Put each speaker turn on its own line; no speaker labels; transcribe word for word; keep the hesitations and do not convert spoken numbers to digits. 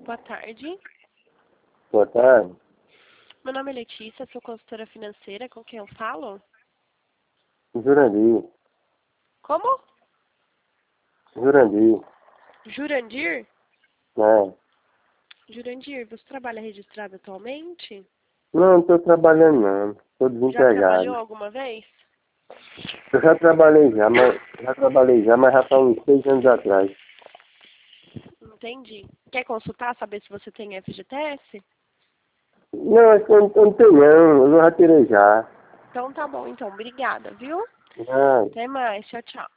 Boa tarde.
Boa tarde.
Meu nome é Letícia, sou consultora financeira. Com quem eu falo?
Jurandir.
Como?
Jurandir.
Jurandir?
É.
Jurandir, você trabalha registrado atualmente?
Não, não estou trabalhando não. Estou
Já trabalhou
desempregado.
alguma vez?
Eu já trabalhei já, mas já trabalhei já, mas já faz uns seis anos atrás.
Entendi. Quer consultar, saber se você tem F G T S?
Não, acho que eu não, eu não tenho não. Eu já tirei já.
Então tá bom, então. Obrigada, viu?
Ah,
Até mais. Tchau, tchau.